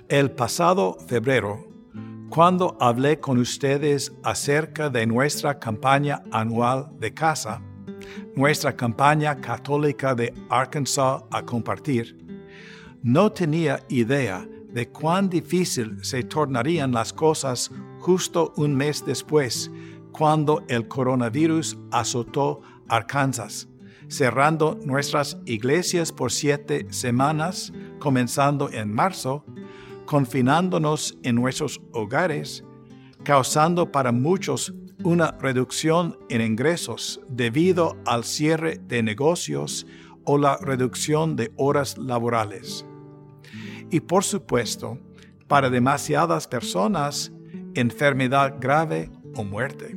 El pasado febrero, cuando hablé con ustedes acerca de nuestra campaña anual de casa, nuestra campaña católica de Arkansas a compartir, no tenía idea de cuán difícil se tornarían las cosas justo un mes después, cuando el coronavirus azotó Arkansas, cerrando nuestras iglesias por 7 semanas, comenzando en marzo, confinándonos en nuestros hogares, causando para muchos una reducción en ingresos debido al cierre de negocios o la reducción de horas laborales. Y por supuesto, para demasiadas personas, enfermedad grave o muerte.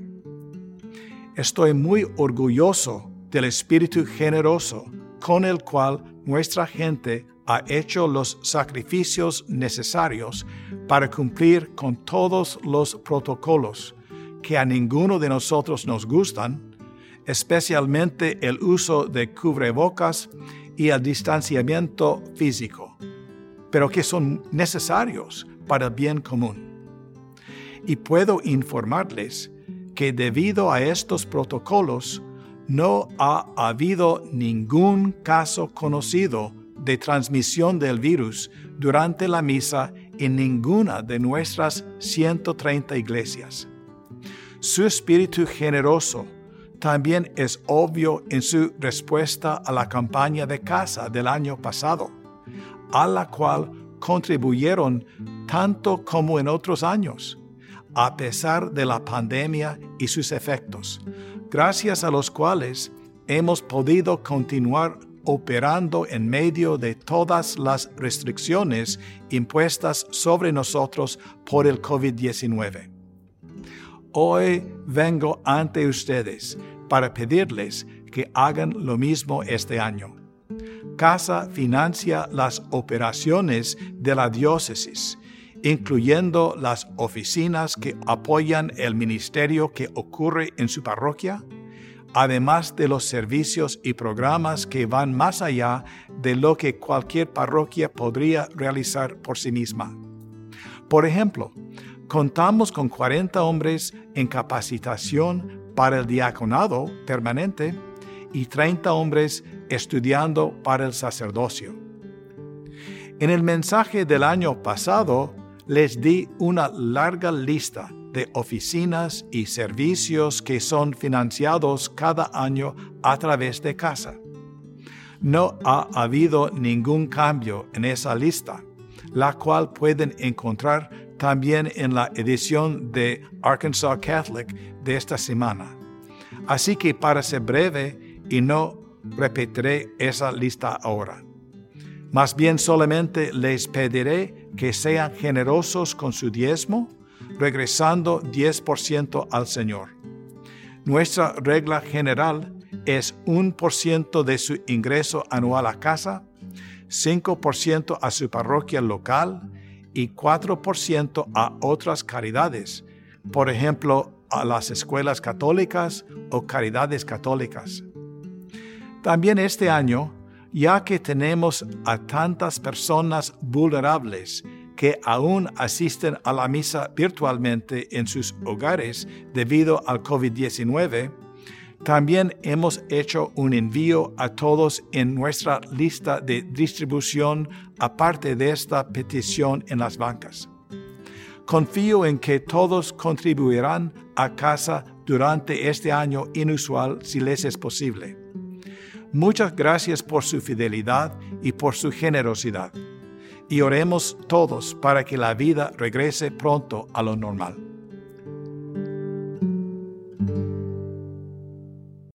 Estoy muy orgulloso del espíritu generoso con el cual nuestra gente ha hecho los sacrificios necesarios para cumplir con todos los protocolos que a ninguno de nosotros nos gustan, especialmente el uso de cubrebocas y el distanciamiento físico, pero que son necesarios para el bien común. Y puedo informarles que debido a estos protocolos no ha habido ningún caso conocido de transmisión del virus durante la misa en ninguna de nuestras 130 iglesias. Su espíritu generoso también es obvio en su respuesta a la campaña de casa del año pasado, a la cual contribuyeron tanto como en otros años, a pesar de la pandemia y sus efectos, gracias a los cuales hemos podido continuar operando en medio de todas las restricciones impuestas sobre nosotros por el COVID-19. Hoy vengo ante ustedes para pedirles que hagan lo mismo este año. Casa financia las operaciones de la diócesis, incluyendo las oficinas que apoyan el ministerio que ocurre en su parroquia, además de los servicios y programas que van más allá de lo que cualquier parroquia podría realizar por sí misma. Por ejemplo, contamos con 40 hombres en capacitación para el diaconado permanente y 30 hombres estudiando para el sacerdocio. En el mensaje del año pasado, les di una larga lista de oficinas y servicios que son financiados cada año a través de casa. No ha habido ningún cambio en esa lista, la cual pueden encontrar también en la edición de Arkansas Catholic de esta semana. Así que para ser breve y no repetiré esa lista ahora. Más bien solamente les pediré que sean generosos con su diezmo, regresando 10% al Señor. Nuestra regla general es 1% de su ingreso anual a casa, 5% a su parroquia local y 4% a otras caridades, por ejemplo, a las escuelas católicas o caridades católicas. También este año, ya que tenemos a tantas personas vulnerables que aún asisten a la misa virtualmente en sus hogares debido al COVID-19, también hemos hecho un envío a todos en nuestra lista de distribución aparte de esta petición en las bancas. Confío en que todos contribuirán a casa durante este año inusual si les es posible. Muchas gracias por su fidelidad y por su generosidad. Y oremos todos para que la vida regrese pronto a lo normal.